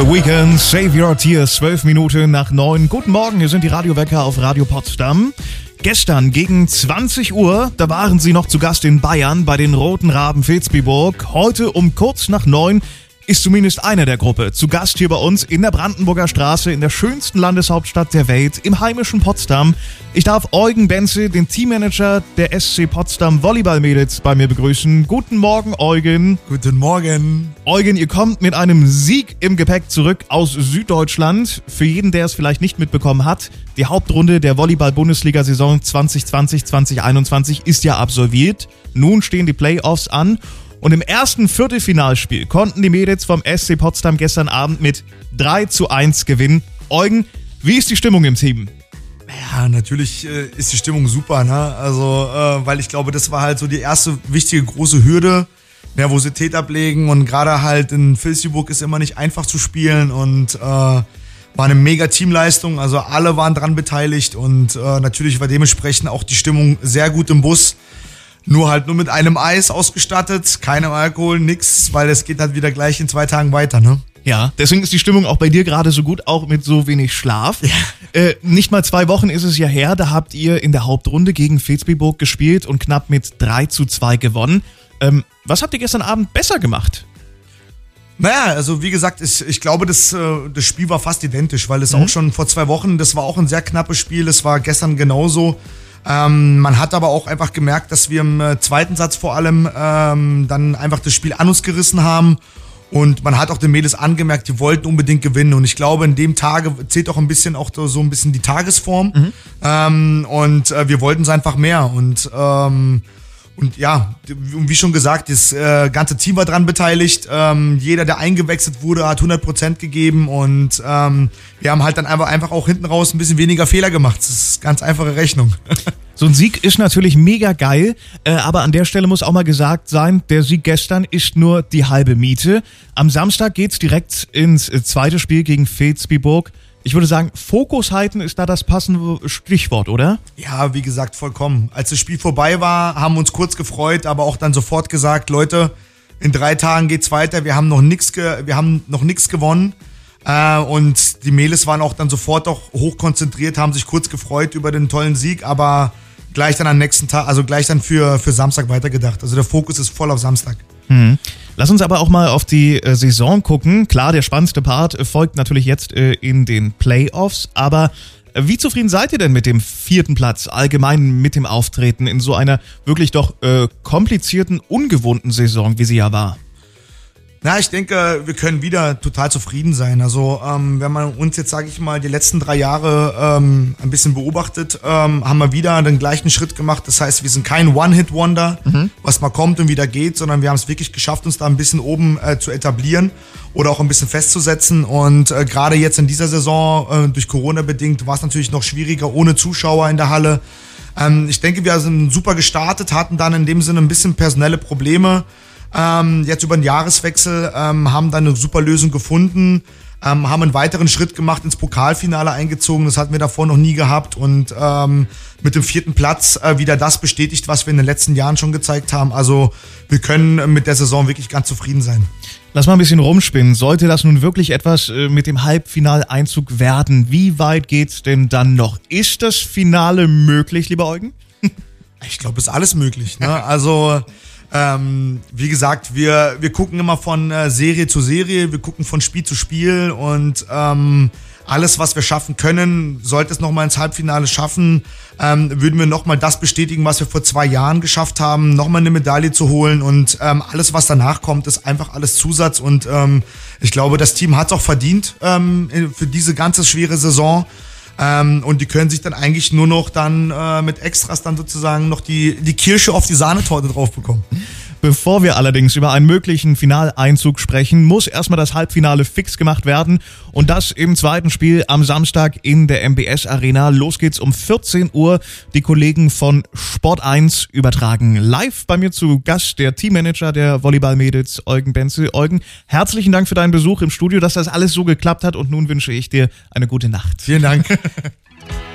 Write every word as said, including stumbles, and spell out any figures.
The Weeknd, Save Your Tears, zwölf Minuten nach neun. Guten Morgen, hier sind die Radiowecker auf Radio Potsdam. Gestern gegen zwanzig Uhr, da waren sie noch zu Gast in Bayern bei den Roten Raben Vilsbiburg. Heute um kurz nach neun ist zumindest einer der Gruppe zu Gast hier bei uns in der Brandenburger Straße, in der schönsten Landeshauptstadt der Welt, im heimischen Potsdam. Ich darf Eugen Benze, den Teammanager der S C Potsdam Volleyball-Mädels, bei mir begrüßen. Guten Morgen, Eugen. Guten Morgen. Eugen, ihr kommt mit einem Sieg im Gepäck zurück aus Süddeutschland. Für jeden, der es vielleicht nicht mitbekommen hat, die Hauptrunde der Volleyball-Bundesliga-Saison zwanzig zwanzig zwanzig einundzwanzig ist ja absolviert. Nun stehen die Playoffs an. Und im ersten Viertelfinalspiel konnten die Mädels vom S C Potsdam gestern Abend mit drei zu eins gewinnen. Eugen, wie ist die Stimmung im Team? Ja, natürlich äh, ist die Stimmung super, ne? Also, äh, weil ich glaube, das war halt so die erste wichtige große Hürde. Nervosität ablegen und gerade halt in Vilsbiburg ist immer nicht einfach zu spielen und äh, war eine mega Teamleistung. Also alle waren dran beteiligt und äh, natürlich war dementsprechend auch die Stimmung sehr gut im Bus. Nur halt nur mit einem Eis ausgestattet, keinem Alkohol, nix, weil es geht halt wieder gleich in zwei Tagen weiter, ne? Ja, deswegen ist die Stimmung auch bei dir gerade so gut, auch mit so wenig Schlaf. Ja. Äh, nicht mal zwei Wochen ist es ja her, da habt ihr in der Hauptrunde gegen Vilsbiburg gespielt und knapp mit drei zu zwei gewonnen. Ähm, was habt ihr gestern Abend besser gemacht? Naja, also wie gesagt, ich, ich glaube, das, das Spiel war fast identisch, weil es mhm. auch schon vor zwei Wochen, das war auch ein sehr knappes Spiel, es war gestern genauso. Ähm, man hat aber auch einfach gemerkt, dass wir im äh, zweiten Satz vor allem ähm, dann einfach das Spiel an uns gerissen haben und man hat auch den Mädels angemerkt, die wollten unbedingt gewinnen und ich glaube, in dem Tage zählt auch ein bisschen auch so ein bisschen die Tagesform mhm. ähm, und äh, wir wollten es einfach mehr und ähm, Und ja, wie schon gesagt, das äh, ganze Team war dran beteiligt. Ähm, jeder, der eingewechselt wurde, hat hundert Prozent gegeben. Und ähm, wir haben halt dann einfach, einfach auch hinten raus ein bisschen weniger Fehler gemacht. Das ist eine ganz einfache Rechnung. So ein Sieg ist natürlich mega geil. Äh, aber an der Stelle muss auch mal gesagt sein, der Sieg gestern ist nur die halbe Miete. Am Samstag geht's direkt ins zweite Spiel gegen Vilsbiburg. Ich würde sagen, Fokus halten ist da das passende Stichwort, oder? Ja, wie gesagt, vollkommen. Als das Spiel vorbei war, haben wir uns kurz gefreut, aber auch dann sofort gesagt, Leute, in drei Tagen geht's weiter. Wir haben noch nichts, ge- wir haben noch nichts gewonnen. Äh, und die Mädels waren auch dann sofort auch hochkonzentriert, haben sich kurz gefreut über den tollen Sieg, aber gleich dann am nächsten Tag, also gleich dann für, für Samstag weitergedacht. Also der Fokus ist voll auf Samstag. Mhm. Lass uns aber auch mal auf die äh, Saison gucken. Klar, der spannendste Part äh, folgt natürlich jetzt äh, in den Playoffs, aber äh, wie zufrieden seid ihr denn mit dem vierten Platz, allgemein mit dem Auftreten in so einer wirklich doch äh, komplizierten, ungewohnten Saison, wie sie ja war? Na, ich denke, wir können wieder total zufrieden sein. Also ähm, wenn man uns jetzt, sage ich mal, die letzten drei Jahre ähm, ein bisschen beobachtet, ähm, haben wir wieder den gleichen Schritt gemacht. Das heißt, wir sind kein One-Hit-Wonder, mhm. was mal kommt und wieder geht, sondern wir haben es wirklich geschafft, uns da ein bisschen oben äh, zu etablieren oder auch ein bisschen festzusetzen. Und äh, gerade jetzt in dieser Saison, äh, durch Corona bedingt, war es natürlich noch schwieriger, ohne Zuschauer in der Halle. Ähm, ich denke, wir sind super gestartet, hatten dann in dem Sinne ein bisschen personelle Probleme. Ähm, jetzt über den Jahreswechsel ähm, haben dann eine super Lösung gefunden, ähm, haben einen weiteren Schritt gemacht, ins Pokalfinale eingezogen, das hatten wir davor noch nie gehabt und ähm, mit dem vierten Platz äh, wieder das bestätigt, was wir in den letzten Jahren schon gezeigt haben. Also wir können mit der Saison wirklich ganz zufrieden sein. Lass mal ein bisschen rumspinnen. Sollte das nun wirklich etwas äh, mit dem Halbfinaleinzug werden, wie weit geht's denn dann noch? Ist das Finale möglich, lieber Eugen? Ich glaube, es ist alles möglich, ne? Also Ähm, wie gesagt, wir, wir gucken immer von äh, Serie zu Serie, wir gucken von Spiel zu Spiel und ähm, alles, was wir schaffen können, sollte es nochmal ins Halbfinale schaffen, ähm, würden wir nochmal das bestätigen, was wir vor zwei Jahren geschafft haben, nochmal eine Medaille zu holen und ähm, alles, was danach kommt, ist einfach alles Zusatz und ähm, ich glaube, das Team hat es auch verdient ähm, für diese ganze schwere Saison. Ähm, und die können sich dann eigentlich nur noch dann äh, mit Extras dann sozusagen noch die, die Kirsche auf die Sahnetorte drauf bekommen. Bevor wir allerdings über einen möglichen Finaleinzug sprechen, muss erstmal das Halbfinale fix gemacht werden. Und das im zweiten Spiel am Samstag in der M B S Arena. Los geht's um vierzehn Uhr. Die Kollegen von Sport eins übertragen live. Bei mir zu Gast der Teammanager der Volleyball-Mädels, Eugen Benze. Eugen, herzlichen Dank für deinen Besuch im Studio, dass das alles so geklappt hat. Und nun wünsche ich dir eine gute Nacht. Vielen Dank.